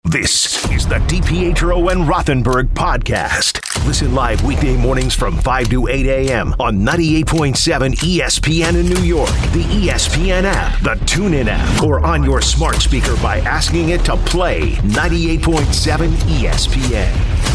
This is the DiPietro and Rothenberg podcast. Listen live weekday mornings from 5 to 8 a.m. on 98.7 ESPN in New York, the ESPN app, the TuneIn app, or on your smart speaker by asking it to play 98.7 ESPN.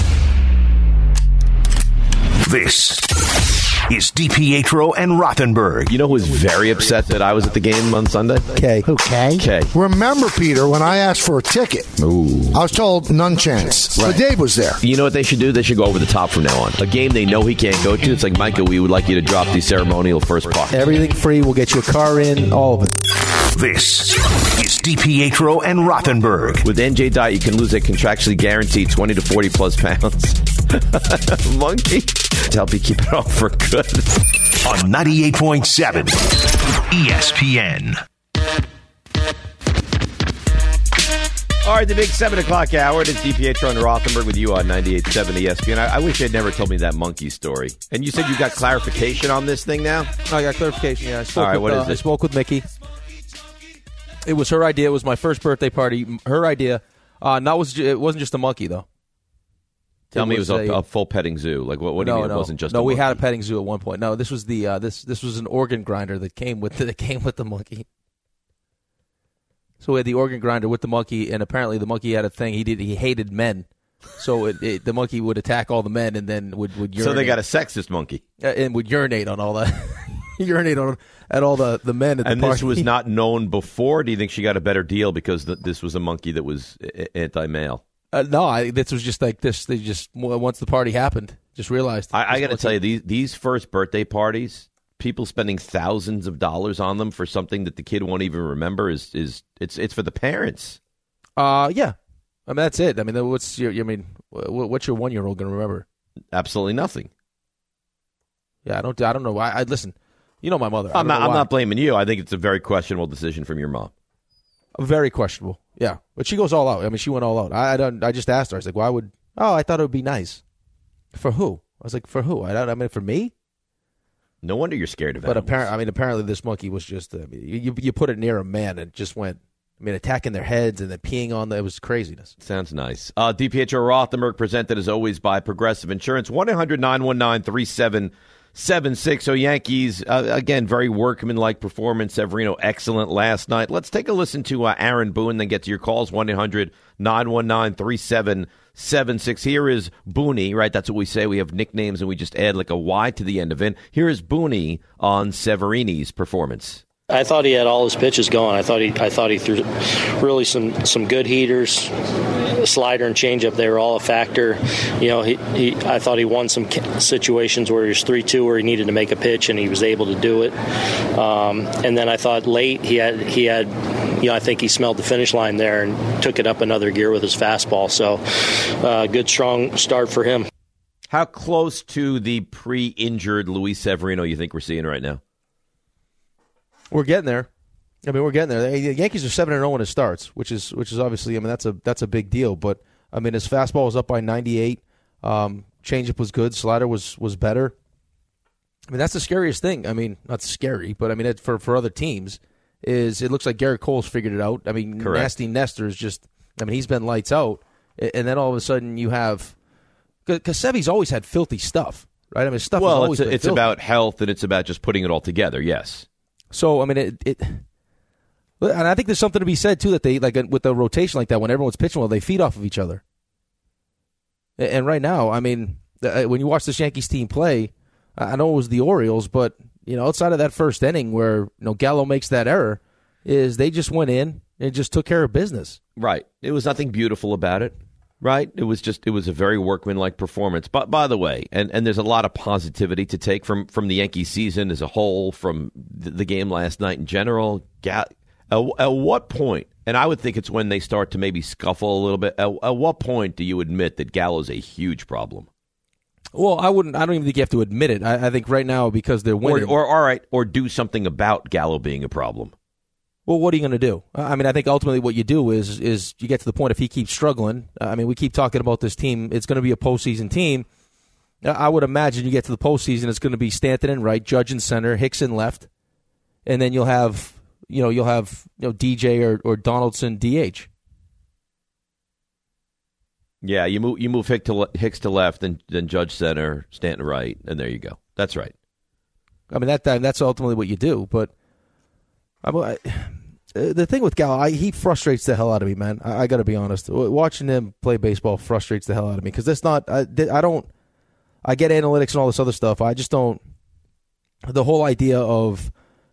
This is DiPietro and Rothenberg. You know who was very upset that I was at the game on Sunday? Kay. Who, Kay? Kay. Remember, Peter, when I asked for a ticket, I was told none chance. Right. But Dave was there. You know what they should do? They should go over the top from now on. A game they know he can't go to. It's like, Micah, we would like you to drop the ceremonial first puck. Everything free. We'll get you a car in, all of it. This is DiPietro and Rothenberg. With NJ Diet, you can lose a contractually guaranteed 20 to 40 plus pounds. Monkey. To help you keep it off for good. On 98.7 ESPN. All right, the big 7 o'clock hour. It's DiPietro and Rothenberg with you on 98.7 ESPN. I wish you'd never told me that monkey story. And you said you got clarification on this thing now? I got clarification, yeah. All right, what is it? I spoke with Mickey. It was her idea. It was my first birthday party. Her idea. It wasn't just a monkey, though. Tell me it was a full petting zoo. Like what do you mean it wasn't just a monkey? No, we had a petting zoo at one point. No, this was the this was an organ grinder that came with the monkey. So we had the organ grinder with the monkey, and apparently the monkey had a thing. He hated men. So the monkey would attack all the men and then would urinate. So they got a sexist monkey. And would urinate on all the at all the men at the party. And this was not known before? Do you think she got a better deal because this was a monkey that was anti-male? No, this was just like this. They just, once the party happened, just realized. I got to tell you, these first birthday parties, people spending thousands of dollars on them for something that the kid won't even remember it's for the parents. Yeah, I mean that's it. I mean, what's your 1-year-old going to remember? Absolutely nothing. Yeah, I don't know. I listen. You know my mother. I'm not blaming you. I think it's a very questionable decision from your mom. Very questionable. Yeah, but she goes all out. I mean, she went all out. I just asked her. I was like, "Why would?" Oh, I thought it would be nice. For who? I was like, "For who?" I mean, for me. No wonder you're scared of it. But apparently, this monkey was just. You put it near a man and it just went. I mean, attacking their heads and then peeing on them. It was craziness. Sounds nice. DiPietro Rothenberg presented as always by Progressive Insurance. 1-800-919-3776. So Yankees, again, very workmanlike performance. Severino, excellent last night. Let's take a listen to Aaron Boone, then get to your calls. 1-800-919-3776. Here is Booney, right? That's what we say. We have nicknames and we just add like a Y to the end of it. Here is Booney on Severini's performance. I thought he had all his pitches going. I thought he threw really some good heaters. The slider and changeup, they were all a factor. You know, I thought he won some situations where he was 3-2 where he needed to make a pitch and he was able to do it. And then I thought late he had I think he smelled the finish line there and took it up another gear with his fastball. So good strong start for him. How close to the pre-injured Luis Severino you think we're seeing right now? We're getting there. I mean, we're getting there. The Yankees are 7-0 when it starts, which is obviously. I mean, that's a big deal. But I mean, his fastball was up by 98. Changeup was good. Slider was better. I mean, that's the scariest thing. I mean, not scary, but I mean, for other teams, is it looks like Garrett Cole's figured it out. I mean, correct. Nasty Nestor's just. I mean, he's been lights out, and then all of a sudden you have because Sevy's always had filthy stuff, right? I mean, stuff. Well, has always been it's filthy. about health and it's about just putting it all together. Yes. So, I mean, and I think there's something to be said, too, that they, like, with a rotation like that, when everyone's pitching well, they feed off of each other. And right now, I mean, when you watch this Yankees team play, I know it was the Orioles, but, you know, outside of that first inning where, Gallo makes that error, is they just went in and just took care of business. Right. It was nothing beautiful about it. Right? It was a very workmanlike performance. But by the way, and there's a lot of positivity to take from the Yankee season as a whole, from the game last night in general. At what point, and I would think it's when they start to maybe scuffle a little bit, at what point do you admit that Gallo's a huge problem? Well, I don't even think you have to admit it. I think right now, because they're winning. Or do something about Gallo being a problem. Well, what are you going to do? I mean, I think ultimately what you do is you get to the point if he keeps struggling. I mean, we keep talking about this team. It's going to be a postseason team. I would imagine you get to the postseason, it's going to be Stanton in right, Judge in center, Hicks in left, and then you'll have DJ or Donaldson DH. Yeah, you move Hicks to left, then Judge center, Stanton right, and there you go. That's right. I mean, that's ultimately what you do. But the thing with Gallo, he frustrates the hell out of me, man. I got to be honest. Watching him play baseball frustrates the hell out of me because that's not. I get analytics and all this other stuff. I just don't. The whole idea of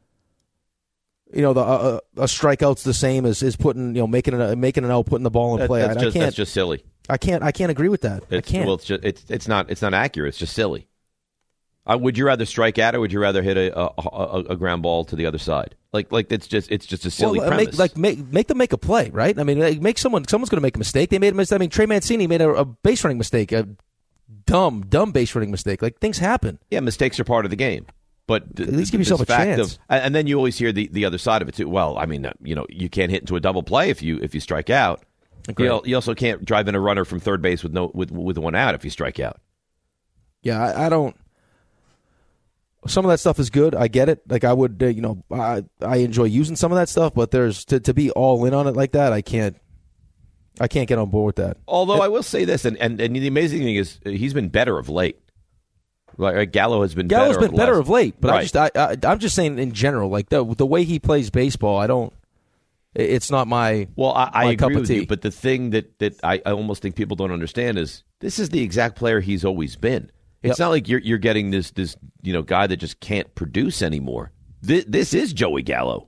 a strikeout's the same as putting making an out, putting the ball in play. That's just silly. I can't agree with that. I can't. Well, it's not accurate. It's just silly. Would you rather strike out or would you rather hit a ground ball to the other side? Like it's just a silly premise. Make them make a play, right? I mean, someone's going to make a mistake. They made a mistake. I mean, Trey Mancini made a base running mistake, a dumb base running mistake. Like things happen. Yeah, mistakes are part of the game. But at least give yourself a chance. And then you always hear the other side of it too. Well, I mean, you can't hit into a double play if you strike out. You also can't drive in a runner from third base with one out if you strike out. Yeah, I don't. Some of that stuff is good. I get it. Like I would, I enjoy using some of that stuff, but there's to be all in on it like that. I can't get on board with that. Although I will say this, and the amazing thing is he's been better of late. Like Gallo has been better of late, but right. I'm just saying in general, like the way he plays baseball, I don't. It's not my I agree cup of with tea. you, but the thing that I almost think people don't understand is this is the exact player he's always been. It's not like you're getting this guy that just can't produce anymore. This is Joey Gallo.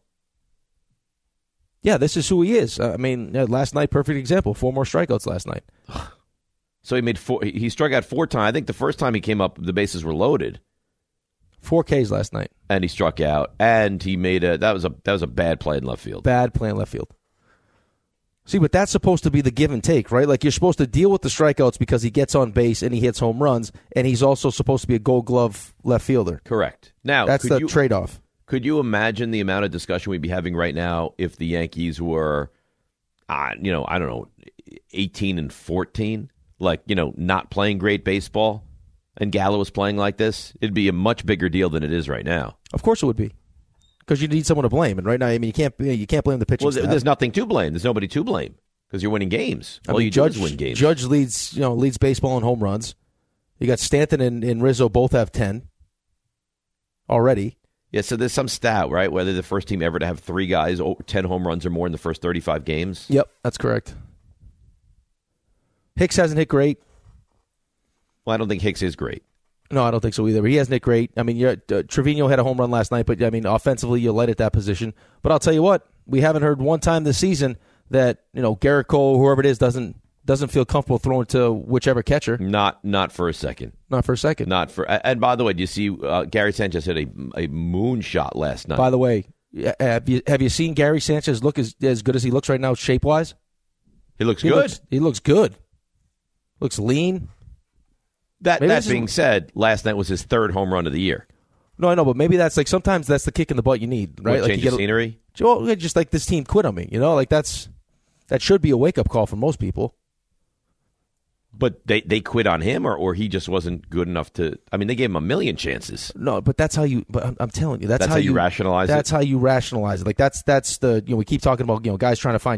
Yeah, this is who he is. I mean, last night, perfect example. 4 more strikeouts last night. So he struck out 4 times. I think the first time he came up, the bases were loaded. 4 Ks last night, and he struck out, and he made that was a bad play in left field. Bad play in left field. See, but that's supposed to be the give and take, right? Like you're supposed to deal with the strikeouts because he gets on base and he hits home runs, and he's also supposed to be a Gold Glove left fielder. Correct. Now that's the trade-off. Could you imagine the amount of discussion we'd be having right now if the Yankees were, I don't know, 18-14, like not playing great baseball, and Gallo was playing like this? It'd be a much bigger deal than it is right now. Of course it would be. Because you need someone to blame, and right now, I mean, you can't blame the pitching staff. There's nothing to blame. There's nobody to blame because you're winning games. All you do is win games. Judge leads baseball in home runs. You got Stanton and Rizzo both have 10 already. Yeah, so there's some stat, right? Whether the first team ever to have 3 guys 10 home runs or more in the first 35 games. Yep, that's correct. Hicks hasn't hit great. Well, I don't think Hicks is great. No, I don't think so either. He hasn't hit great. I mean, Trevino had a home run last night, but I mean, offensively, you're light at that position. But I'll tell you what, we haven't heard one time this season that Garrett Cole, whoever it is, doesn't feel comfortable throwing to whichever catcher. Not for a second. Not for a second. And by the way, do you see Gary Sanchez hit a moonshot last night? By the way, have you seen Gary Sanchez look as good as he looks right now, shape wise? He looks good. He looks good. Looks lean. That being said, last night was his 3rd home run of the year. No, I know, but maybe that's sometimes that's the kick in the butt you need, right? Change of scenery? Well, just like this team quit on me, like that should be a wake-up call for most people. But they quit on him, or he just wasn't good enough to. I mean, they gave him a million chances. No, but that's how you. But I'm telling you, that's how you rationalize it. That's how you rationalize it. Like that's the we keep talking about guys trying to find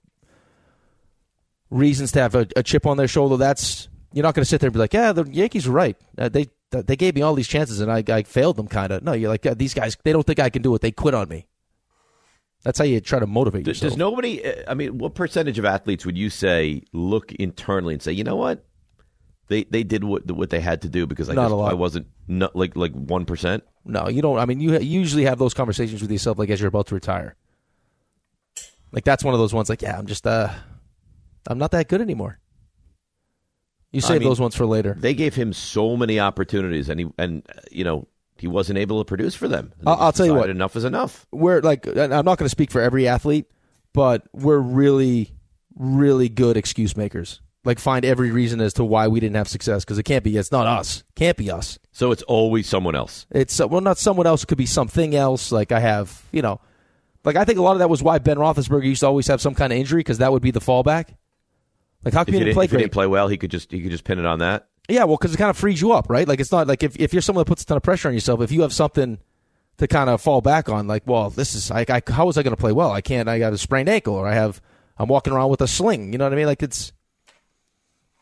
reasons to have a chip on their shoulder. You're not going to sit there and be like, yeah, the Yankees are right. They gave me all these chances and I failed them kind of. No, you're like, these guys, they don't think I can do it. They quit on me. That's how you try to motivate yourself. Does nobody, I mean, what percentage of athletes would you say look internally and say, you know what? They did what they had to do because I wasn't like 1%? No, you don't. I mean, you usually have those conversations with yourself like as you're about to retire. Like that's one of those ones like, yeah, I'm just, I'm not that good anymore. You save those ones for later. They gave him so many opportunities, and he wasn't able to produce for them. I'll tell you what, enough is enough. We're like, I'm not going to speak for every athlete, but we're really, really good excuse makers. Like, find every reason as to why we didn't have success because it's not us. Can't be us. So it's always someone else. It's not someone else. It could be something else. Like I have, like I think a lot of that was why Ben Roethlisberger used to always have some kind of injury because that would be the fallback. Like how can you play great? If he didn't play well, he could just pin it on that. Yeah, well, because it kind of frees you up, right? Like it's not like if you're someone that puts a ton of pressure on yourself, if you have something to kind of fall back on, like, well, this is how was I going to play well? I can't. I got a sprained ankle, or I'm walking around with a sling. You know what I mean? Like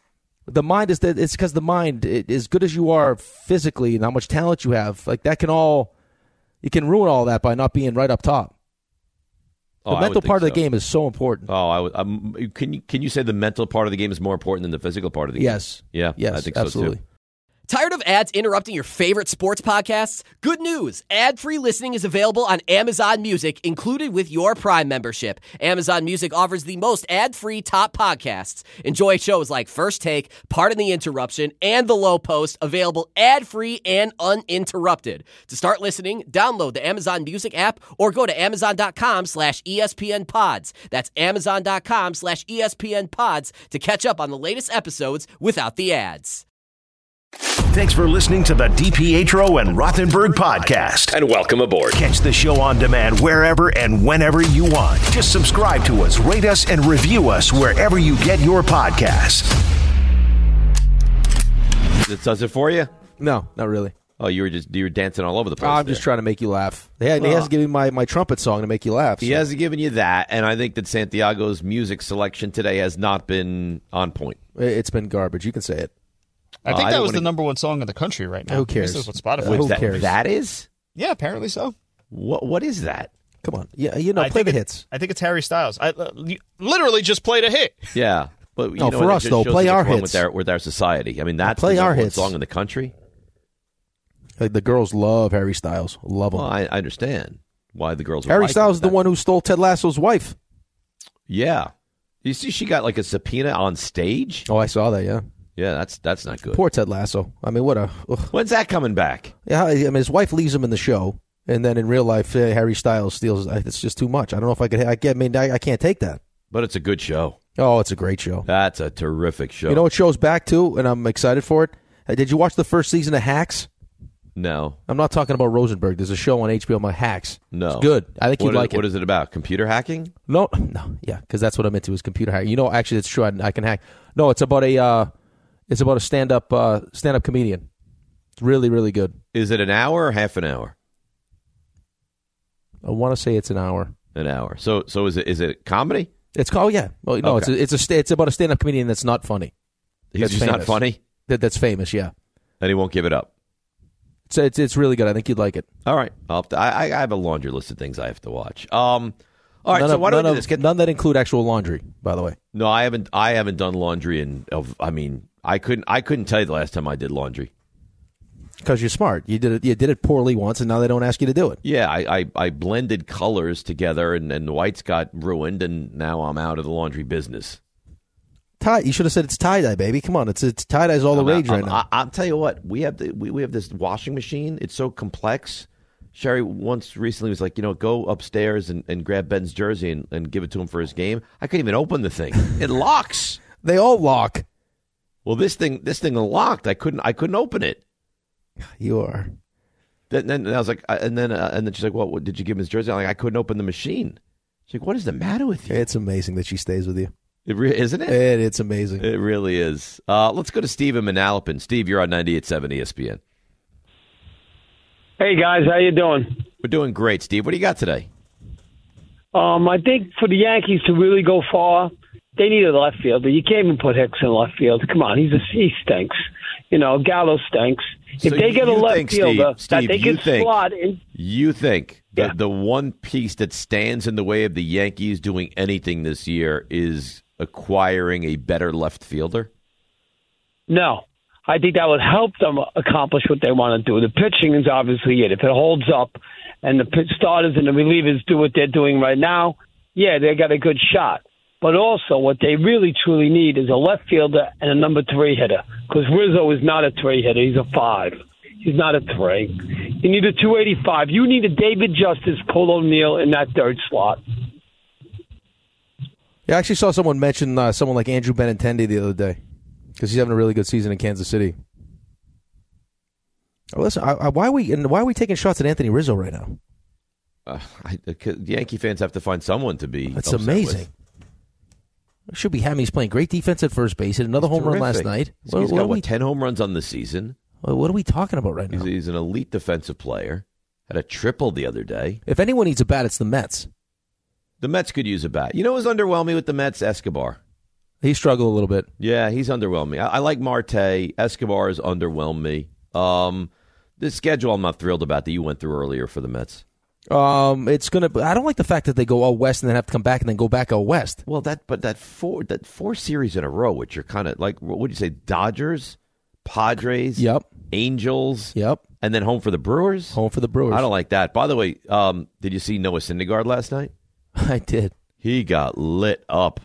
The mind is that it's because the mind, as good as you are physically and how much talent you have, like that you can ruin all that by not being right up top. The mental part of the game is so important. Can you say the mental part of the game is more important than the physical part of the game? Yes. Yeah. Yes. I think absolutely. so too. Tired of ads interrupting your favorite sports podcasts? Good news. Ad-free listening is available on Amazon Music, included with your Prime membership. Amazon Music offers the most ad-free top podcasts. Enjoy shows like First Take, Pardon the Interruption, and The Low Post, available ad-free and uninterrupted. To start listening, download the Amazon Music app or go to amazon.com/ESPN Pods. That's amazon.com/ESPN Pods to catch up on the latest episodes without the ads. Thanks for listening to the DiPietro and Rothenberg podcast. And welcome aboard. Catch the show on demand wherever and whenever you want. Just subscribe to us, rate us, and review us wherever you get your podcasts. This does it for you? No, not really. Oh, you were dancing all over the place. I'm just trying to make you laugh. He hasn't given me my trumpet song to make you laugh. He hasn't given you that, and I think that Santiago's music selection today has not been on point. It's been garbage. You can say it. I think that was the number one song in the country right now. Who cares? This is what Spotify Who cares? That is? Yeah, apparently so. What is that? Come on. Yeah, play the hits. I think it's Harry Styles. I literally just played a hit. Yeah. But No, for us, though, play our hits. With our society. I mean, that's play the our number one hits. song in the country. Like, the girls love Harry Styles. Love him. Well, I understand why the girls would Harry like Styles is him. the one who stole Ted Lasso's wife. Yeah. You see she got like a subpoena on stage? Oh, I saw that, yeah. Yeah, that's not good. Poor Ted Lasso. I mean, what a... Ugh. When's that coming back? Yeah, I mean, his wife leaves him in the show, and then in real life, Harry Styles steals... It's just too much. I don't know if I could... I can't take that. But it's a good show. Oh, it's a great show. That's a terrific show. You know what show's back, too, and I'm excited for it? Did you watch the first season of Hacks? No. I'm not talking about Rosenberg. There's a show on HBO called Hacks. No. It's good. I think you'd like it. What is it about? Computer hacking? No, yeah, because that's what I'm into is computer hacking. You know, actually, it's true. I can hack. No, it's about a stand-up comedian. It's really, really good. Is it an hour or half an hour? I want to say it's an hour. An hour. So is it comedy? It's called yeah. Well, no, Okay. it's about a stand-up comedian that's not funny. He's just not funny? That's famous. Yeah. And he won't give it up. It's really good. I think you'd like it. All right. I have a laundry list of things I have to watch. All right. So why don't we do this? None that include actual laundry, by the way. No, I haven't done laundry I couldn't tell you the last time I did laundry. Because you're smart. You did it poorly once, and now they don't ask you to do it. Yeah, I blended colors together, and the whites got ruined, and now I'm out of the laundry business. You should have said it's tie-dye, baby. Come on, it's tie-dye's all the rage right now. I'll tell you what, we have this washing machine. It's so complex. Sherry once recently was like, go upstairs and grab Ben's jersey and give it to him for his game. I couldn't even open the thing. It locks. They all lock. Well, this thing locked. I couldn't open it. You are. Then I was like, and then she's like, well, did you give him his jersey? I'm like, I couldn't open the machine. She's like, what is the matter with you? It's amazing that she stays with you. Isn't it? It's amazing. It really is. Let's go to Steve in Manalapan. Steve, you're on 98.7 ESPN. Hey, guys. How you doing? We're doing great, Steve. What do you got today? I think for the Yankees to really go far, they need a left fielder. You can't even put Hicks in left field. Come on. He stinks. Gallo stinks. If they get a left fielder that they can slot in. You think the one piece that stands in the way of the Yankees doing anything this year is acquiring a better left fielder? No. I think that would help them accomplish what they want to do. The pitching is obviously it. If it holds up and the starters and the relievers do what they're doing right now, yeah, they got a good shot. But also what they really, truly need is a left fielder and a number 3 hitter. Because Rizzo is not a 3 hitter. He's a 5. He's not a 3. You need a 285. You need a David Justice, Cole O'Neill in that third slot. Yeah, I actually saw someone mention someone like Andrew Benintendi the other day because he's having a really good season in Kansas City. Listen, why are we taking shots at Anthony Rizzo right now? The Yankee fans have to find someone to be. That's amazing. Should be happy. He's playing great defense at first base. Hit another home run last night. He's got 10 home runs on the season. What are we talking about right now? He's an elite defensive player. Had a triple the other day. If anyone needs a bat, it's the Mets. The Mets could use a bat. You know who's underwhelming with the Mets? Escobar. He struggled a little bit. Yeah, he's underwhelmed me. I like Marte. Escobar has underwhelmed me. The schedule I'm not thrilled about that you went through earlier for the Mets. It's gonna. I don't like the fact that they go out west and then have to come back and then go back out west. Well, that four series in a row, which are kind of like, what would you say, Dodgers, Padres, Yep, Angels, yep, and then home for the Brewers. Home for the Brewers. I don't like that. By the way, did you see Noah Syndergaard last night? I did. He got lit up.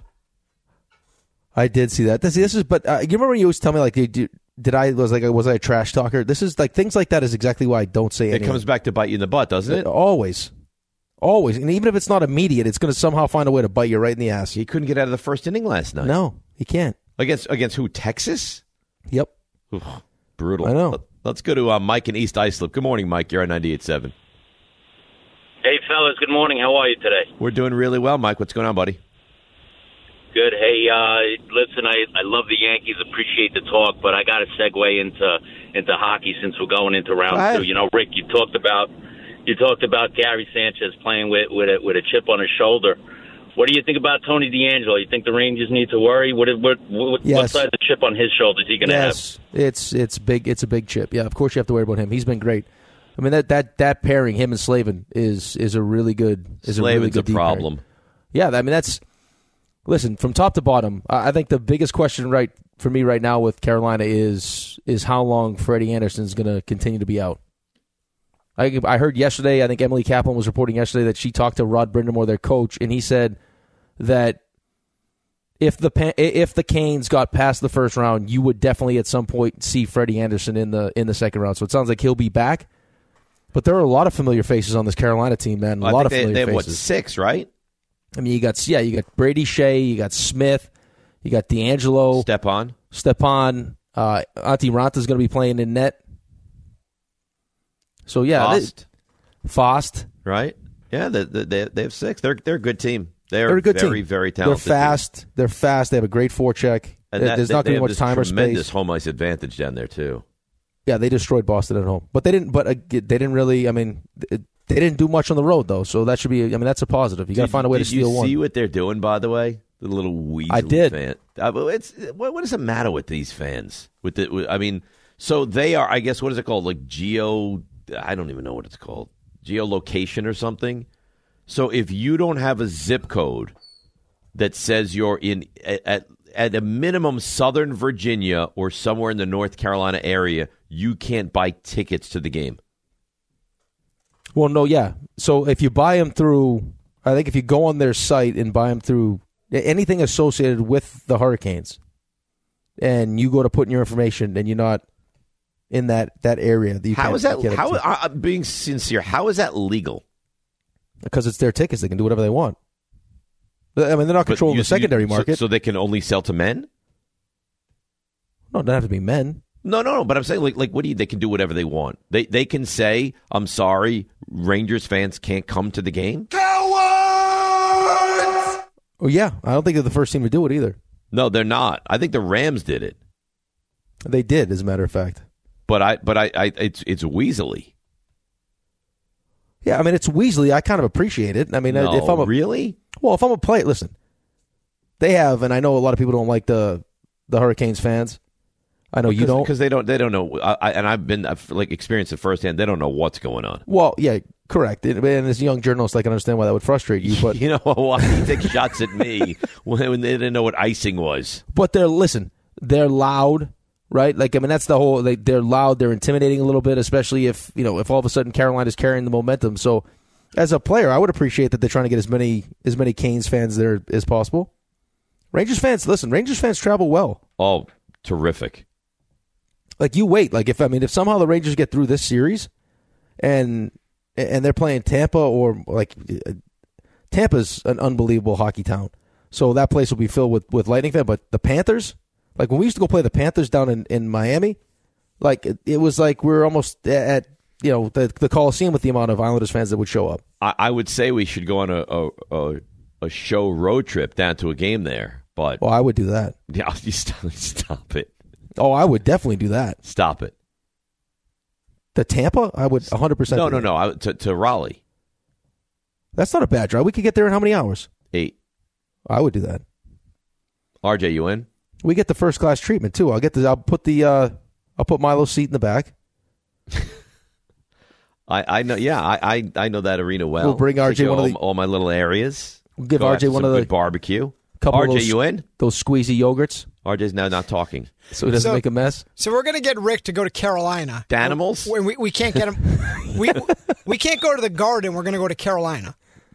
I did see that. This is. But you remember when you always tell me like, was I a trash talker? This is like things like that is exactly why I don't say anything. It comes back to bite you in the butt, doesn't it? Always. And even if it's not immediate, it's going to somehow find a way to bite you right in the ass. He couldn't get out of the first inning last night. No, he can't. Against who? Texas? Yep. Oof, brutal. I know. Let's go to Mike in East Islip. Good morning, Mike. You're on 98.7. Hey, fellas. Good morning. How are you today? We're doing really well, Mike. What's going on, buddy? Good. Hey, listen, I love the Yankees. Appreciate the talk, but I got to segue into hockey since we're going into round two. You know, Rick, you talked about Gary Sanchez playing with a chip on his shoulder. What do you think about Tony DeAngelo? You think the Rangers need to worry? What Yes. size of chip on his shoulder is he going to have? Yes, it's big. It's a big chip. Yeah, of course you have to worry about him. He's been great. I mean that pairing, him and Slavin, is a really good. Slavin's a problem. Pairing. Yeah, I mean that's. Listen, from top to bottom, I think the biggest question for me right now with Carolina is how long Freddie Anderson is going to continue to be out. I heard yesterday, I think Emily Kaplan was reporting yesterday that she talked to Rod Brindamore, their coach, and he said that if the Canes got past the first round, you would definitely at some point see Freddie Anderson in the second round. So it sounds like he'll be back. But there are a lot of familiar faces on this Carolina team, man. A lot of familiar faces. They have, faces. 6, right? I mean, you got Brady Shea, you got Smith, you got DeAngelo, Stepan, Antti Ranta's going to be playing in net. So yeah, Fost, right? Yeah, they have 6. They're a good team. They're a good very, team. very talented. They're fast. They have a great forecheck. And there's not going to be much time or space. Tremendous home ice advantage down there too. Yeah, they destroyed Boston at home, but they didn't. But they didn't really. I mean, they didn't do much on the road though, so that should be. I mean, that's a positive. You got to find a way to steal one. Did you see what they're doing? By the way, the little weasel. I did. Fan. What does it matter with these fans? I mean, so they are. I guess what is it called? Like I don't even know what it's called. Geolocation or something. So if you don't have a zip code that says you're in at a minimum Southern Virginia or somewhere in the North Carolina area, you can't buy tickets to the game. Well, no, yeah. So if you buy them through, I think if you go on their site and buy them through anything associated with the Hurricanes, and you go to put in your information and you're not in that area, that you how is that? Being sincere, how is that legal? Because it's their tickets; they can do whatever they want. I mean, they're not controlling the secondary market, so they can only sell to men. No, it doesn't have to be men. No. But I'm saying, like, what do you? They can do whatever they want. They can say, "I'm sorry, Rangers fans can't come to the game." Cowards! Oh yeah, I don't think they're the first team to do it either. No, they're not. I think the Rams did it. They did, as a matter of fact. But it's weaselly. Yeah, I mean, it's Weasley. I kind of appreciate it. I mean, if I'm really? Well, if I'm a player, listen, they have, and I know a lot of people don't like the Hurricanes fans. I know you don't, because they don't know. I've experienced it firsthand. They don't know what's going on. Well, yeah, correct. And as a young journalist, I can understand why that would frustrate you. But you know why he takes shots at me when they didn't know what icing was. But they're loud. Right? Like, I mean, that's the whole, they're loud, they're intimidating a little bit, especially if all of a sudden Carolina's carrying the momentum. So, as a player, I would appreciate that they're trying to get as many Canes fans there as possible. Rangers fans travel well. Oh, terrific. Like, you wait. Like, if somehow the Rangers get through this series and they're playing Tampa, or like, Tampa's an unbelievable hockey town. So that place will be filled with Lightning fans. But the Panthers, like when we used to go play the Panthers down in Miami, like it was like we were almost at the Coliseum with the amount of Islanders fans that would show up. I would say we should go on a show road trip down to a game there. But I would do that. Yeah, stop it. Oh, I would definitely do that. Stop it. The Tampa, I would 100%. No. To Raleigh. That's not a bad drive. We could get there in how many hours? 8. I would do that. RJ, you in? We get the first class treatment too. I'll put Milo's seat in the back. I know. Yeah, I know that arena well. We'll bring RJ all my little areas. We'll give RJ one of the barbecue. RJ, you in? Those squeezy yogurts. RJ's now not talking, so he doesn't make a mess. So we're gonna get Rick to go to Carolina. Danimals? We can't get him. we can't go to the Garden. We're gonna go to Carolina.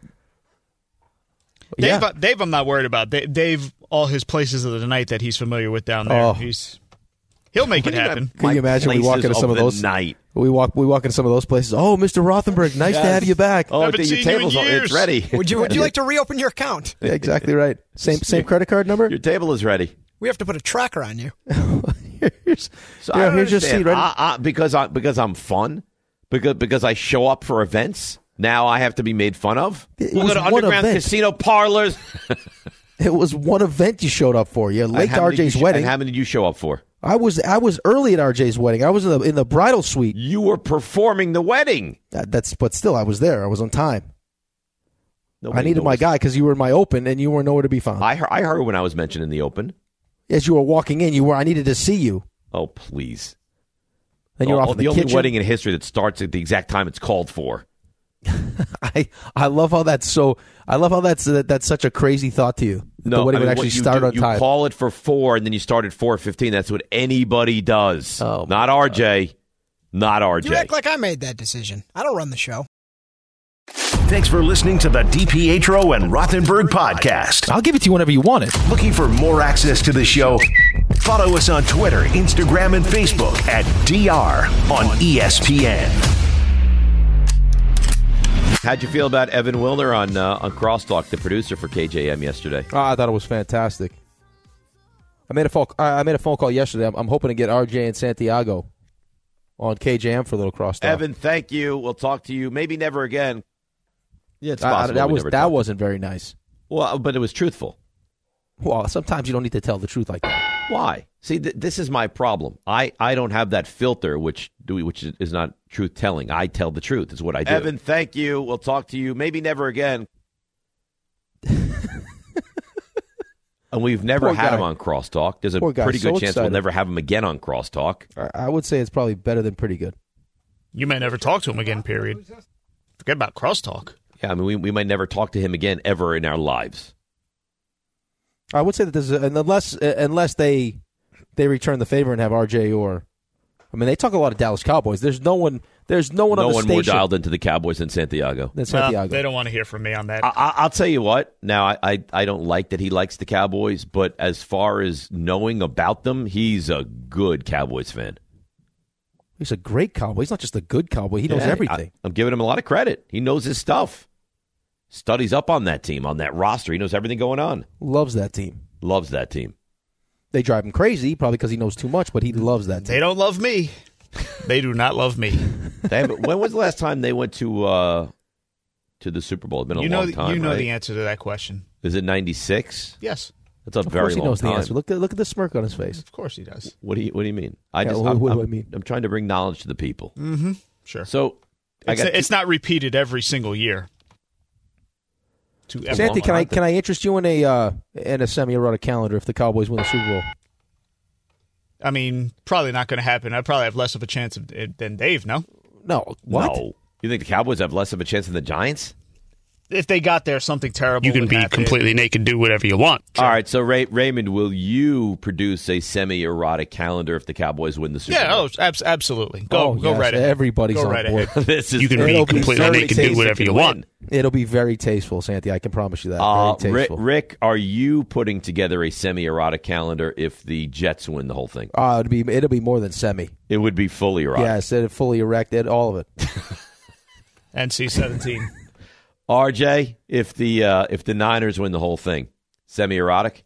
Dave, I'm not worried about. Dave, all his places of the night that he's familiar with down there. He'll make it happen. Can you imagine we walk into some of those night? We walk into some of those places. Oh, Mr. Rothenberg, nice to have you back. Oh, your table's it's ready. Would you like to reopen your account? Yeah, exactly right. Same credit card number. Your table is ready. We have to put a tracker on you. Here's your seat. Right? Because I'm fun. Because I show up for events. Now I have to be made fun of. We'll go to underground casino parlors. It was one event you showowed up for. You're late to RJ's wedding. And how many did you show up for? I was early at RJ's wedding. I was in the bridal suite. You were performing the wedding. But still, I was there. I was on time. I needed my guy because you were in my open and you were nowhere to be found. I heard when I was mentioned in the open. As you were walking in, I needed to see you. Oh, please. And you're off in the kitchen. Only wedding in history that starts at the exact time it's called for. I love how that's so. I love how that's such a crazy thought to you. No, the wedding would actually start on time. You call it for 4, and then you start at 4:15. That's what anybody does. Oh, not RJ. Not RJ. You act like I made that decision. I don't run the show. Thanks for listening to the DiPietro and Rothenberg podcast. I'll give it to you whenever you want it. Looking for more access to the show? Follow us on Twitter, Instagram, and Facebook at DR on ESPN. How'd you feel about Evan Wilner on Crosstalk, the producer for KJM yesterday? Oh, I thought it was fantastic. I made a phone call yesterday. I'm hoping to get RJ and Santiago on KJM for a little Crosstalk. Evan, thank you. We'll talk to you. Maybe never again. Yeah, it's possible. That wasn't very nice. Well, but it was truthful. Well, sometimes you don't need to tell the truth like that. Why? See, this is my problem. I don't have that filter, which is not truth-telling. I tell the truth is what I do. Evan, thank you. We'll talk to you. Maybe never again. And we've never had him on Crosstalk. There's a pretty good chance we'll never have him again on Crosstalk. I would say it's probably better than pretty good. You may never talk to him again, period. Forget about Crosstalk. Yeah, I mean, we might never talk to him again ever in our lives. I would say that there's unless they return the favor and have RJ or, I mean, they talk a lot of Dallas Cowboys. There's no one on the station. No one more dialed into the Cowboys than Santiago. They don't want to hear from me on that. I'll tell you what. Now, I don't like that he likes the Cowboys, but as far as knowing about them, he's a good Cowboys fan. He's a great Cowboy. He's not just a good Cowboy. He knows everything. I'm giving him a lot of credit. He knows his stuff. Studies up on that team, on that roster. He knows everything going on. Loves that team. Loves that team. They drive him crazy, probably because he knows too much, but he loves that team. They don't love me. They do not love me. When was the last time they went to the Super Bowl? It's been a long time, You know right? the answer to that question. Is it 96? Yes. That's a very long time. Of course he knows the answer. Look at the smirk on his face. Of course he does. What do you mean? What do I mean? I'm trying to bring knowledge to the people. Mm-hmm. Sure. So it's not repeated every single year. Santi, can I interest you in a semi-erotic calendar if the Cowboys win the Super Bowl? I mean, probably not going to happen. I probably have less of a chance than Dave. No. No. What? No. You think the Cowboys have less of a chance than the Giants? If they got there, something terrible. You can be completely naked, do whatever you want. Sure. All right. So Raymond, will you produce a semi-erotic calendar if the Cowboys win the Super Bowl? Yeah. Absolutely. Go right ahead. Everybody's on board. You can be completely naked, do whatever you want. It'll be very tasteful, Santi. I can promise you that. Very tasteful. Rick, are you putting together a semi-erotic calendar if the Jets win the whole thing? It'll be more than semi. It would be fully erotic. Yes, fully erect, all of it. NC-17. RJ, if the Niners win the whole thing, semi-erotic?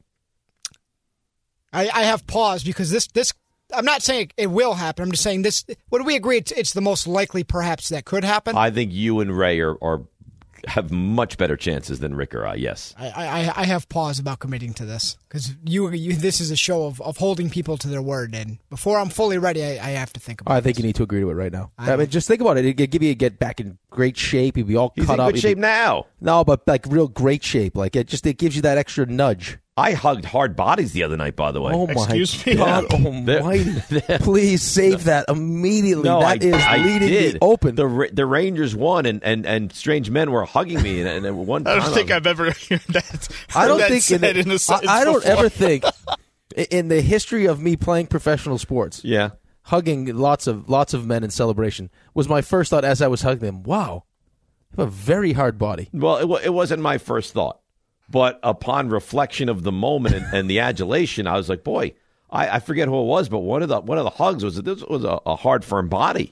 I have pause because this I'm not saying it will happen. I'm just saying this. Would we agree it's the most likely perhaps that could happen? I think you and Ray have much better chances than Rick or I, yes. I have pause about committing to this because this is a show of holding people to their word, and before I'm fully ready, I have to think about it. I think you need to agree to it right now. I mean, just think about it. It'd give you get back in great shape. You'd be all He's cut in up. Good shape now. No, but like real great shape. Like it gives you that extra nudge. I hugged hard bodies the other night, by the way. Oh, my Excuse me? God. Please save that immediately. No, that is leading me open. The Rangers won, and strange men were hugging me. And one I don't think I've ever heard that. I don't think said in a sentence I don't before. ever think in the history of me playing professional sports, hugging lots of men in celebration was my first thought as I was hugging them. Wow, you have a very hard body. Well, it wasn't my first thought. But upon reflection of the moment and the adulation, I was like, boy, I forget who it was, but one of the hugs was this was a hard, firm body.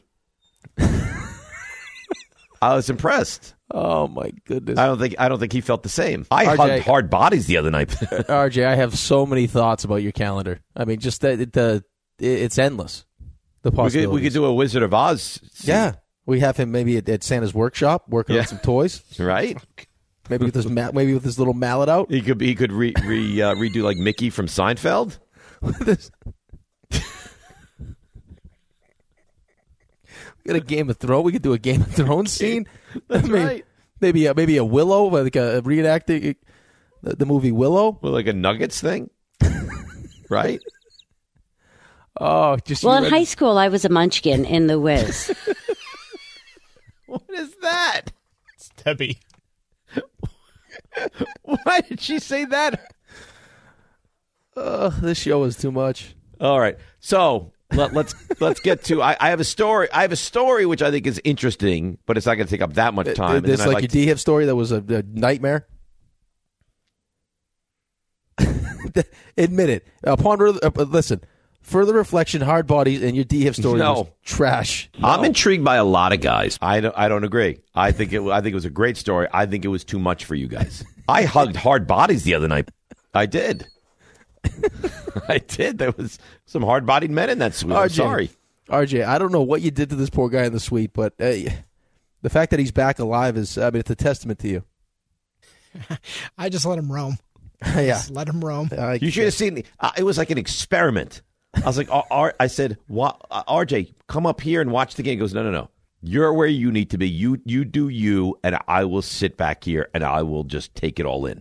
I was impressed. Oh my goodness! I don't think he felt the same. I hugged hard bodies the other night. RJ, I have so many thoughts about your calendar. I mean, just it's endless. The possibilities. We could do a Wizard of Oz scene. Yeah, we have him maybe at Santa's workshop working on some toys. Right. Maybe with this little mallet out. He could redo like Mickey from Seinfeld. We got a Game of Thrones. We could do a Game of Thrones scene. That's right. Maybe a Willow, like a reenacting the movie Willow, well, like a Nuggets thing, right? Oh, in high school, I was a munchkin in The Wiz. What is that? It's Debbie. Why did she say that? This show is too much. All right, so let's get to. I have a story. I have a story which I think is interesting, but it's not going to take up that much time. This like your D-Hip story that was a nightmare. Admit it. Listen. Further reflection, hard bodies, and your D-Hip story was trash. No. I'm intrigued by a lot of guys. I don't agree. I think it was a great story. I think it was too much for you guys. I hugged hard bodies the other night. I did. I did. There was some hard-bodied men in that suite. I'm sorry. RJ, I don't know what you did to this poor guy in the suite, but the fact that he's back alive it's a testament to you. I just let him roam. Yeah. Just let him roam. You should have seen it was like an experiment. I was like, I said, RJ, come up here and watch the game. He goes, no. You're where you need to be. You do you, and I will sit back here, and I will just take it all in.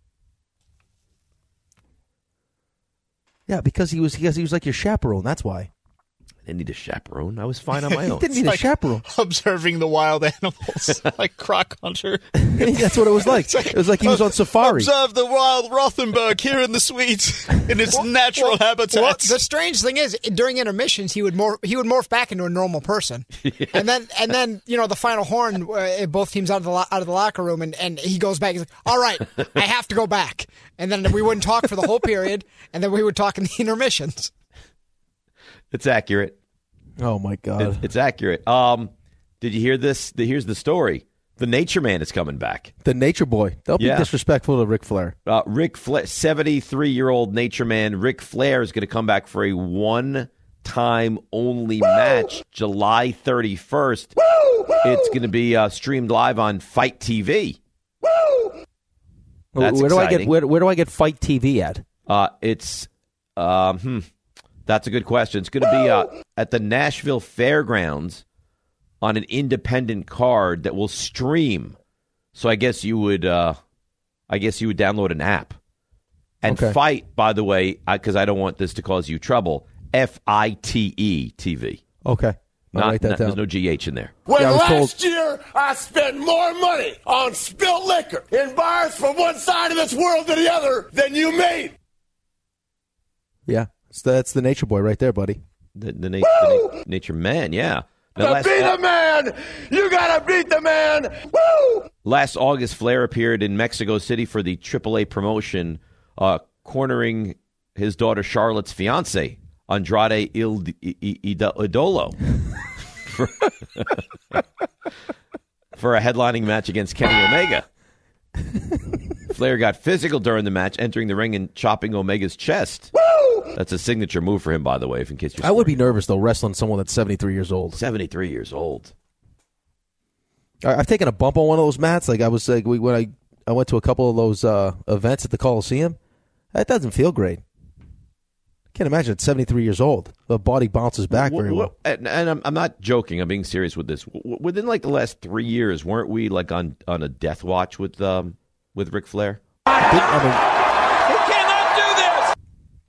Yeah, because he was like your chaperone. That's why. I didn't need a chaperone. I was fine on my own. Didn't need a chaperone. Observing the wild animals, like Croc Hunter. That's what it was like. It was like he was on safari. Observe the wild Rothenberg here in the suite in its natural habitat. Well, the strange thing is, during intermissions, he would morph back into a normal person, and then the final horn, both teams out of the locker room, and he goes back. He's like, "All right, I have to go back," and then we wouldn't talk for the whole period, and then we would talk in the intermissions. It's accurate. Oh, my God. It's accurate. Did you hear this? Here's the story. The Nature Man is coming back. The Nature Boy. Don't be disrespectful to Ric Flair. Ric Flair, 73-year-old Nature Man Ric Flair is going to come back for a one-time only match July 31st. It's going to be streamed live on Fight TV. That's exciting. Where do I get Fight TV at? That's a good question. It's going to be at the Nashville Fairgrounds on an independent card that will stream. So I guess you would download an app. And Fight, by the way, because I don't want this to cause you trouble, FITE TV. Okay. I'll write that down. There's no GH in there. When last year I spent more money on spilled liquor in bars from one side of this world to the other than you made. Yeah. So that's the Nature Boy right there, buddy. The Nature Man, yeah. Now, to be the man, you got to beat the man. Woo! Last August, Flair appeared in Mexico City for the AAA promotion, cornering his daughter Charlotte's fiancé, Andrade Idolo, for a headlining match against Kenny Omega. Flair got physical during the match, entering the ring and chopping Omega's chest. Woo! That's a signature move for him, by the way, in case you're I would be nervous, though, wrestling someone that's 73 years old. 73 years old. I've taken a bump on one of those mats. Like I was like, when I went to a couple of those events at the Coliseum. That doesn't feel great. I can't imagine at 73 years old. The body bounces back very well. And I'm not joking. I'm being serious with this. Within like the last 3 years, weren't we like on a death watch with Ric Flair? He cannot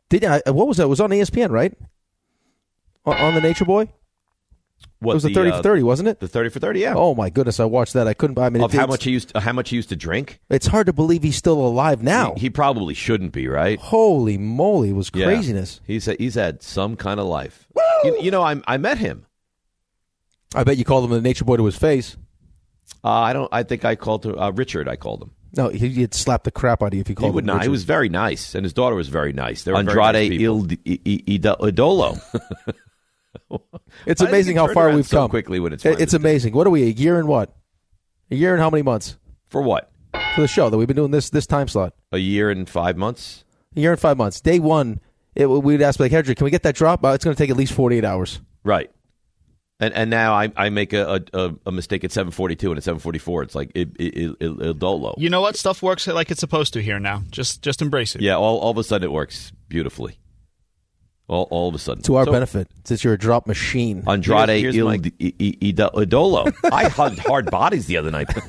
What was that? It was on ESPN, right? On the Nature Boy? What, it was the 30 for 30, wasn't it? The 30 for 30, yeah. Oh my goodness, I watched that. I couldn't. I mean, how much he used to drink. It's hard to believe he's still alive now. He probably shouldn't be, right? Holy moly, it was craziness. Yeah. He's had some kind of life. You know, I met him. I bet you called him the Nature Boy to his face. I think I called him Richard. I called him. No, he'd slap the crap out of you if you called him. He would not. Richard. He was very nice, and his daughter was very nice. They were Andrade Idolo. It's amazing how far we've come. Quickly when it's amazing. What are we, a year and what? A year and how many months? For what? For the show that we've been doing this time slot. A year and 5 months? A year and 5 months. Day one, we'd ask, like, Hedrick, can we get that drop? It's going to take at least 48 hours. Right. And now I make a mistake at 7:42 and at 7:44 it's like Idolo. You know what? Stuff works like it's supposed to here now. Just embrace it. Yeah, all of a sudden it works beautifully. All of a sudden. To our benefit, since you're a drop machine. Andrade Idolo. I hugged hard bodies the other night.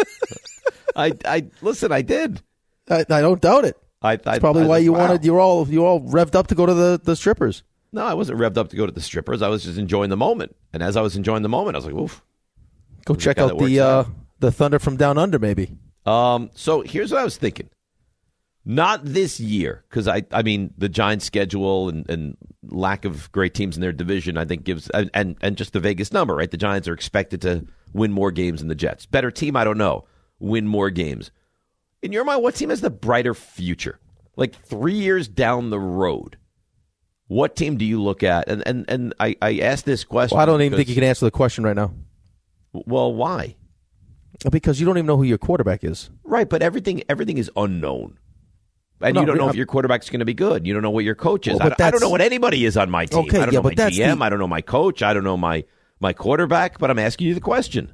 Listen, I did. I don't doubt it. That's probably why you wanted. You all revved up to go to the strippers. No, I wasn't revved up to go to the strippers. I was just enjoying the moment. And as I was enjoying the moment, I was like, oof. Go check out the Thunder from Down Under, maybe. So here's what I was thinking. Not this year, because I mean the Giants' schedule and lack of great teams in their division, I think gives and just the Vegas number, right? The Giants are expected to win more games than the Jets. Better team, I don't know. Win more games. In your mind, what team has the brighter future? Like 3 years down the road, what team do you look at? And I asked this question. Well, I don't even think you can answer the question right now. Well, why? Because you don't even know who your quarterback is. Right, but everything is unknown. And you don't know if your quarterback's going to be good. You don't know what your coach is. Well, I don't know what anybody is on my team. Okay, I don't know my GM. I don't know my coach. I don't know my quarterback. But I'm asking you the question.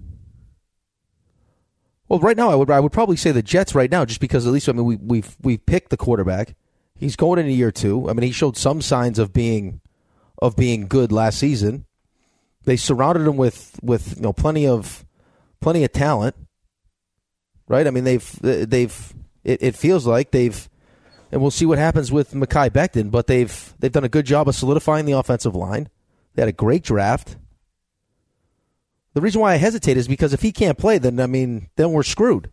Well, right now I would probably say the Jets right now, just because at least we've picked the quarterback. He's going into year 2. I mean, he showed some signs of being good last season. They surrounded him with plenty of talent. Right? I mean, it feels like they've. And we'll see what happens with Mekhi Becton, but they've done a good job of solidifying the offensive line. They had a great draft. The reason why I hesitate is because if he can't play, then we're screwed.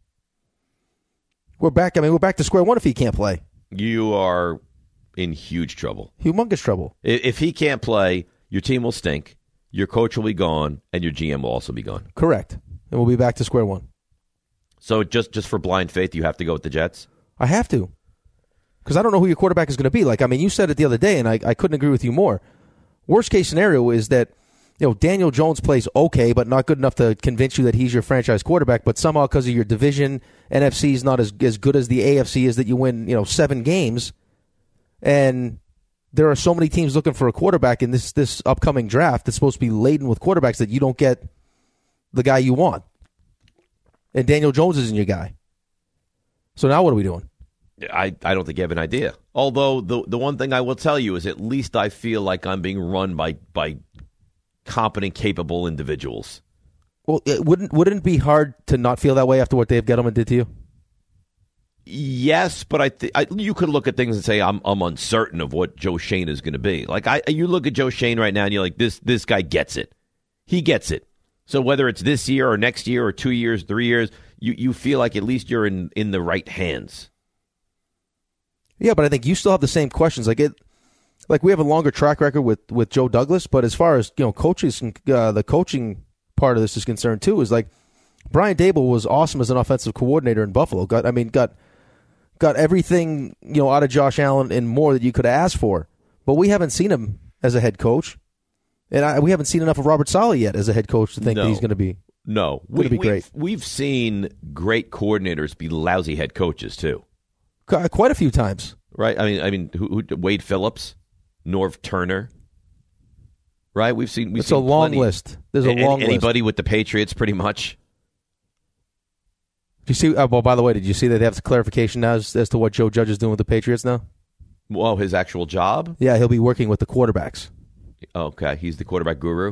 We're back to square one if he can't play. You are in huge trouble. Humongous trouble. If he can't play, your team will stink, your coach will be gone, and your GM will also be gone. Correct. And we'll be back to square one. So just for blind faith, you have to go with the Jets? I have to. Because I don't know who your quarterback is going to be. Like, I mean, you said it the other day, and I couldn't agree with you more. Worst case scenario is that, Daniel Jones plays okay, but not good enough to convince you that he's your franchise quarterback. But somehow, because of your division, NFC is not as good as the AFC is, that you win, 7 games. And there are so many teams looking for a quarterback in this upcoming draft that's supposed to be laden with quarterbacks that you don't get the guy you want. And Daniel Jones isn't your guy. So now what are we doing? I don't think you have an idea. Although the one thing I will tell you is at least I feel like I'm being run by competent, capable individuals. Well, wouldn't it be hard to not feel that way after what Dave Gettleman did to you? Yes, but you could look at things and say I'm uncertain of what Joe Schoen is going to be. Like you look at Joe Schoen right now and you're like this guy gets it. He gets it. So whether it's this year or next year or 2 years, 3 years, you feel like at least you're in the right hands. Yeah, but I think you still have the same questions. Like we have a longer track record with Joe Douglas, but as far as coaches, the coaching part of this is concerned too, is like Brian Daboll was awesome as an offensive coordinator in Buffalo. Got everything out of Josh Allen and more that you could ask for, but we haven't seen him as a head coach, and we haven't seen enough of Robert Saleh yet as a head coach to think that he's going to be. No, great. We've seen great coordinators be lousy head coaches too. Quite a few times, right? I mean, who Wade Phillips, Norv Turner, right? We've seen. It's a long list. There's a long list. Anybody with the Patriots, pretty much. Did you see? Well, by the way, did you see that they have clarification now as to what Joe Judge is doing with the Patriots now? Well, his actual job? Yeah, he'll be working with the quarterbacks. Okay, he's the quarterback guru.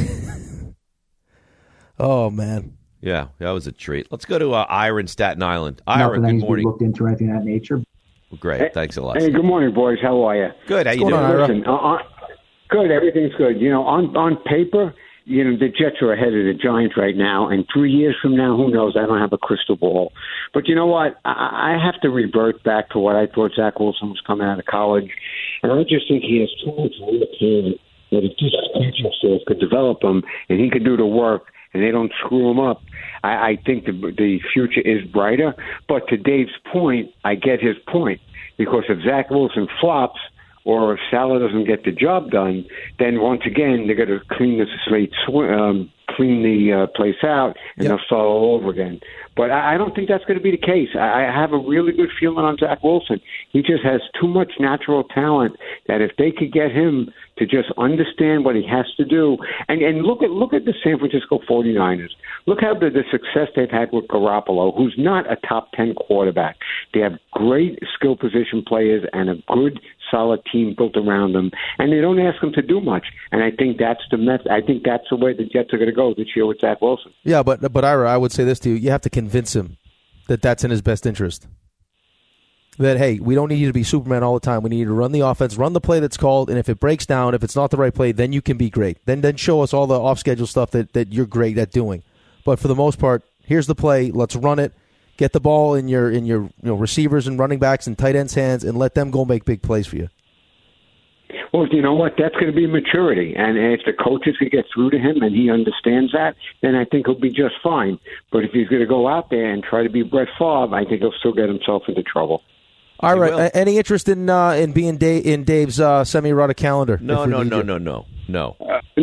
Oh man. Yeah, that was a treat. Let's go to Ira in Staten Island. Ira, good morning. Looked into anything of that nature. Great. Thanks a lot. Hey, good morning, boys. How are you? Good. How you doing? Listen, good. Everything's good. On paper, the Jets are ahead of the Giants right now, and 3 years from now, who knows? I don't have a crystal ball. But you know what? I have to revert back to what I thought Zach Wilson was coming out of college, and I just think he has too much real talent that if this coaching staff could develop him and he could do the work and they don't screw him up, I think the future is brighter. But to Dave's point, I get his point, because if Zach Wilson flops, or if Salah doesn't get the job done, then once again they're going to clean the slate, clean the place out, and they'll start all over again. But I don't think that's going to be the case. I have a really good feeling on Zach Wilson. He just has too much natural talent that if they could get him to just understand what he has to do, and look at the San Francisco 49ers. Look how the success they've had with Garoppolo, who's not a top 10 quarterback. They have great skill position players and a good, solid team built around them, and they don't ask them to do much. And I think that's the method. I think that's the way the Jets are going to go this year with Zach Wilson. Yeah, but Ira, I would say this to you: you have to convince him that that's in his best interest. That, hey, we don't need you to be Superman all the time. We need you to run the offense, run the play that's called, and if it breaks down, if it's not the right play, then you can be great. Then show us all the off-schedule stuff that you're great at doing. But for the most part, here's the play. Let's run it. Get the ball in your receivers and running backs and tight ends' hands, and let them go make big plays for you. Well, you know what? That's going to be maturity. And if the coaches can get through to him and he understands that, then I think he'll be just fine. But if he's going to go out there and try to be Brett Favre, I think he'll still get himself into trouble. All right. Any interest in being in Dave's semi-erotic calendar? No. No.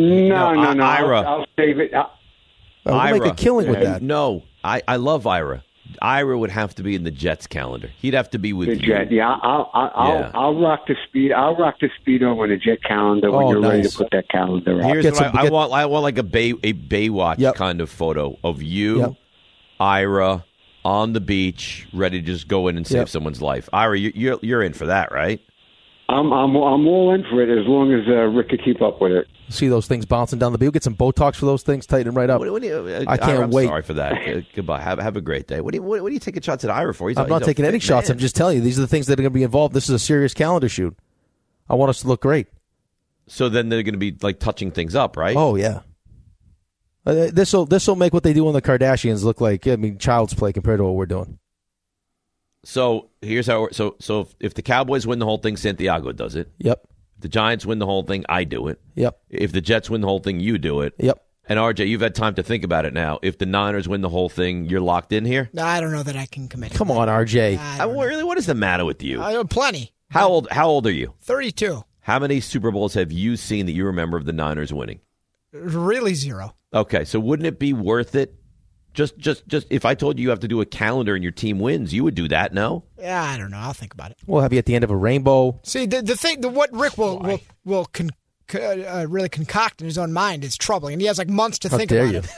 I'll save it. We'll make a killing with that. No, I love Ira. Ira would have to be in the Jets calendar. He'd have to be with the you. Jet. Yeah, I'll rock the speed. I'll rock the Speedo on the Jet calendar when you're ready to put that calendar out. Here's what I want. I want like a Baywatch kind of photo of you, Ira, on the beach, ready to just go in and save someone's life. Ira, you're in for that, right? I'm all in for it as long as Rick can keep up with it. See those things bouncing down the beach. Get some Botox for those things, tighten them right up. I can't wait. I'm sorry for that. Goodbye. Have a great day. What are you taking shots at Ira for? I'm not taking any shots. I'm just telling you, these are the things that are going to be involved. This is a serious calendar shoot. I want us to look great. So then they're going to be like touching things up, right? Oh yeah. This will make what they do on the Kardashians look like child's play compared to what we're doing. So here's how. So if the Cowboys win the whole thing, Santiago does it. Yep. If the Giants win the whole thing, I do it. Yep. If the Jets win the whole thing, you do it. Yep. And RJ, you've had time to think about it now. If the Niners win the whole thing, you're locked in here? I don't know that I can commit. Come on, RJ. Really, what is the matter with you? Plenty. How old are you? 32. How many Super Bowls have you seen that you remember of the Niners winning? Really, 0. Okay, so wouldn't it be worth it? Just if I told you have to do a calendar and your team wins, you would do that, no? Yeah, I don't know. I'll think about it. We'll have you at the end of a rainbow. See, the thing, what Rick will really concoct in his own mind is troubling, and he has like months to think about it.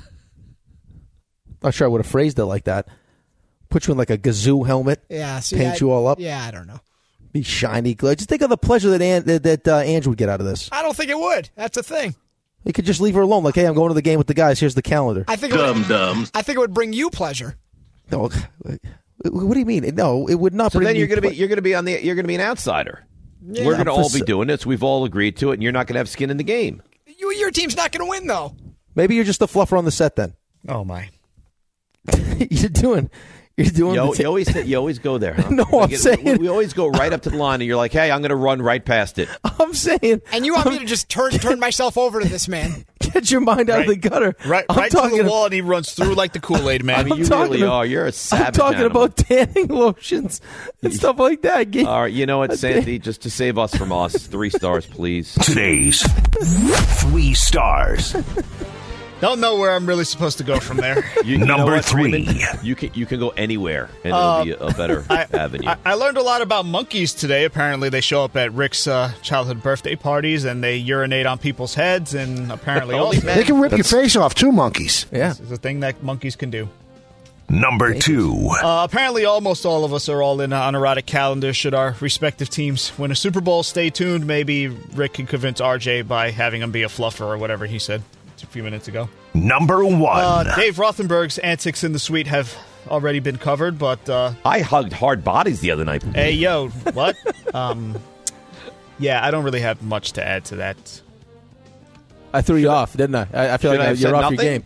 Not sure I would have phrased it like that. Put you in like a Gazoo helmet. Yeah, see, paint you all up. Yeah, I don't know. Be shiny. Just think of the pleasure that Andrew would get out of this. I don't think it would. That's the thing. You could just leave her alone. Like, hey, I'm going to the game with the guys. Here's the calendar. I think it would bring you pleasure. No, what do you mean? No, it would not. So bring then you're me going to be an outsider. Yeah. We're going to all be doing this. We've all agreed to it, and you're not going to have skin in the game. Your team's not going to win, though. Maybe you're just a fluffer on the set then. Oh my! You're doing. You always go there. Huh? No, I'm saying we always go right up to the line, and you're like, "Hey, I'm going to run right past it." I'm saying, and you want me to just turn myself over to this man? Get your mind out of the gutter. Right to the wall, and he runs through like the Kool-Aid man. I mean, you really are. You're a savage. I'm talking about tanning lotions and stuff like that. All right, you know what, Sandy? Just to save us from us, 3 stars, please. Today's 3 stars. Don't know where I'm really supposed to go from there. Number 3. You can go anywhere, and it'll be a better avenue. I learned a lot about monkeys today. Apparently, they show up at Rick's childhood birthday parties, and they urinate on people's heads, and apparently also they can rip your face off too. Monkeys. Yeah, this is a thing that monkeys can do. Number 2. Apparently, almost all of us are all in on erotic calendars. Should our respective teams win a Super Bowl, stay tuned. Maybe Rick can convince RJ by having him be a fluffer or whatever he said a few minutes ago. Number 1. Dave Rothenberg's antics in the suite have already been covered, but I hugged hard bodies the other night. Hey, yo, what? Yeah, I don't really have much to add to that. I threw you off, didn't I? I feel like you're off your game.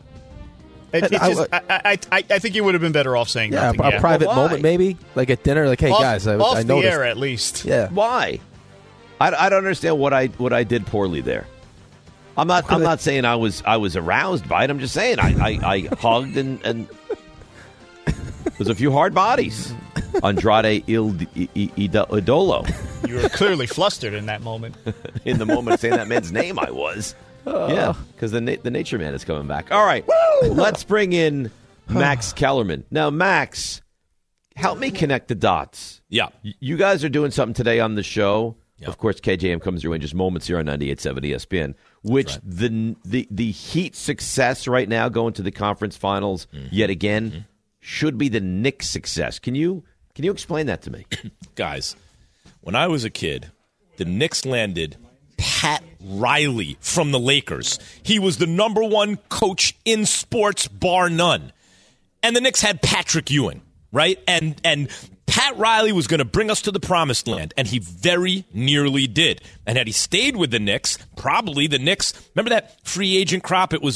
I think you would have been better off saying nothing. A private moment, maybe, like at dinner. Like, hey guys, I off noticed. the air at least. Yeah. Why? I don't understand what I did poorly there. I'm not saying I was aroused by it. I'm just saying I hugged and there's a few hard bodies. Andrade Idolo. You were clearly flustered in that moment. In the moment of saying that man's name, I was. Yeah, because the Nature Man is coming back. All right, let's bring in Max Kellerman. Now, Max, help me connect the dots. Yeah. You guys are doing something today on the show. Yeah. Of course, KJM comes your way in just moments here on 98.7 ESPN, which the Heat success right now going to the conference finals yet again should be the Knicks' success. Can you explain that to me? Guys, when I was a kid, the Knicks landed Pat Riley from the Lakers. He was the number one coach in sports, bar none. And the Knicks had Patrick Ewing, right? And Pat Riley was going to bring us to the promised land, and he very nearly did. And had he stayed with the Knicks, probably the Knicks, remember that free agent crop? It was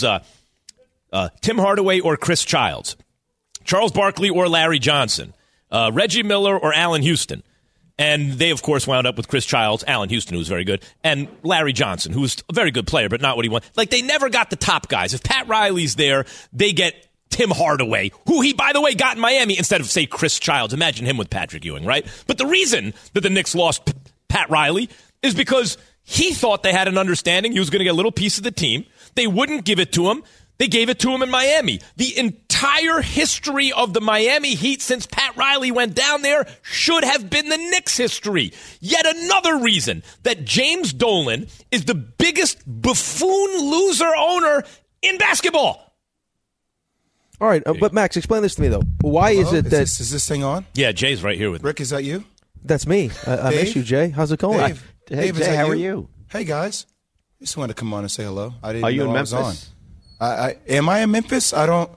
Tim Hardaway or Chris Childs, Charles Barkley or Larry Johnson, Reggie Miller or Allen Houston. And they, of course, wound up with Chris Childs, Allen Houston, who was very good, and Larry Johnson, who was a very good player, but not what he wanted. Like, they never got the top guys. If Pat Riley's there, they get Tim Hardaway, who he, by the way, got in Miami instead of, say, Chris Childs. Imagine him with Patrick Ewing, right? But the reason that the Knicks lost Pat Riley is because he thought they had an understanding. He was going to get a little piece of the team. They wouldn't give it to him. They gave it to him in Miami. The entire history of the Miami Heat since Pat Riley went down there should have been the Knicks' history. Yet another reason that James Dolan is the biggest buffoon loser owner in basketball. All right, but Max, explain this to me, though. Why is it that... Is this thing on? Yeah, Jay's right here with me. Rick, is that you? That's me. I miss you, Jay. How's it going? Hey, Jay, how are you? Hey, guys. Just wanted to come on and say hello. I didn't know I was on. Am I in Memphis?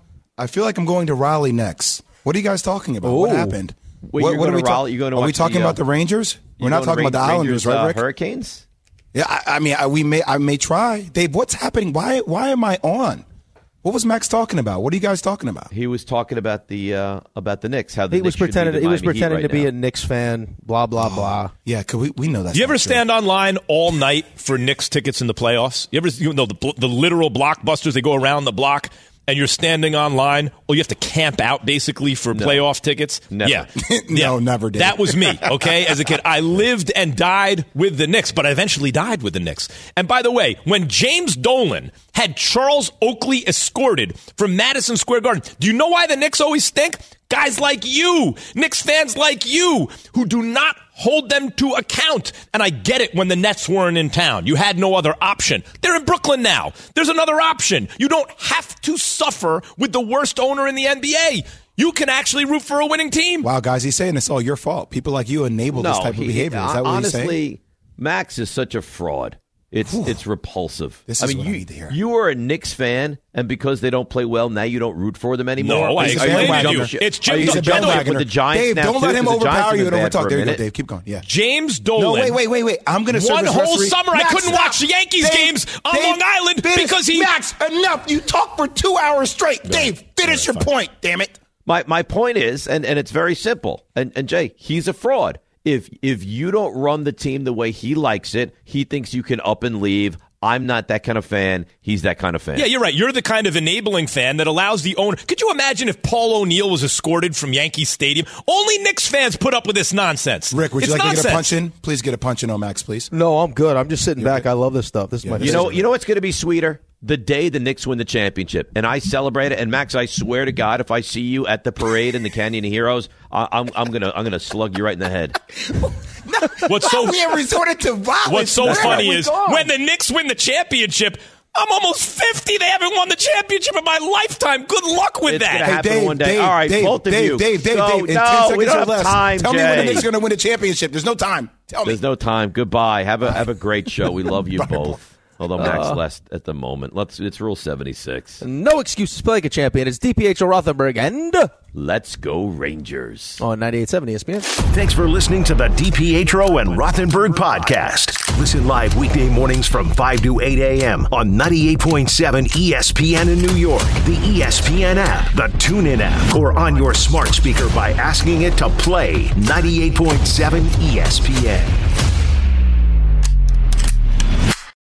I feel like I'm going to Raleigh next. What are you guys talking about? What happened? Wait, what are we talking? Are we talking about the Rangers? We're not talking about the Islanders, right, Rick? Hurricanes? Yeah, I may try. Dave, what's happening? Why am I on? What was Max talking about? What are you guys talking about? He was talking about the Knicks. How he was pretending to be a Knicks fan. Blah blah blah. Yeah, cause we know that. Do you ever stand online all night for Knicks tickets in the playoffs? You know the literal blockbusters? They go around the block, and you're standing online. Or you have to camp out basically for playoff tickets. Never. Yeah, no, never did. That was me. Okay, as a kid, I lived and died with the Knicks, but I eventually died with the Knicks. And by the way, when James Dolan had Charles Oakley escorted from Madison Square Garden, do you know why the Knicks always stink? Guys like you, Knicks fans like you, who do not hold them to account. And I get it when the Nets weren't in town. You had no other option. They're in Brooklyn now. There's another option. You don't have to suffer with the worst owner in the NBA. You can actually root for a winning team. Wow, guys, he's saying it's all your fault. People like you enable this type of behavior. Is that what he's saying? Honestly, Max is such a fraud. It's repulsive. This is what I need to hear. You are a Knicks fan, and because they don't play well, now you don't root for them anymore. No, I explained to you. It's James Dolan with the Giants. Dave, now don't let him overpower you and overtalk. There you go, minute. Dave. Keep going. Yeah. James Dolan. No, wait. I'm going to one whole summer I couldn't watch the Yankees games on Long Island because he... Max, enough. You talked for 2 hours straight. Dave, finish your point, damn it. My point is, and it's very simple, and Jay, he's a fraud. If you don't run the team the way he likes it, he thinks you can up and leave. I'm not that kind of fan. He's that kind of fan. Yeah, you're right. You're the kind of enabling fan that allows the owner. Could you imagine if Paul O'Neill was escorted from Yankee Stadium? Only Knicks fans put up with this nonsense. Rick, would you like to get a punch in? Please get a punch in on Max, please. No, I'm good. I'm just sitting back. I love this stuff. This is my favorite. You know what's going to be sweeter? The day the Knicks win the championship, and I celebrate it. And Max, I swear to God, if I see you at the parade in the Canyon of Heroes, I'm gonna slug you right in the head. What's so we resorted to violence? What's so funny is when the Knicks win the championship, I'm almost 50. They haven't won the championship in my lifetime. Good luck with that. It's gonna happen one day. All right, both of you. Dave. In 10 we seconds don't or have less, time. Tell Jay. me when the Knicks are going to win a championship. There's no time. Tell me. There's no time. Goodbye. Have a great show. We love you both. Although Max less at the moment. It's Rule 76. No excuses. Play like a champion. It's DPHO Rothenberg and Let's Go Rangers on 98.7 ESPN. Thanks for listening to the DPHO and Rothenberg podcast. Listen live weekday mornings from 5 to 8 a.m. on 98.7 ESPN in New York, the ESPN app, the TuneIn app, or on your smart speaker by asking it to play 98.7 ESPN.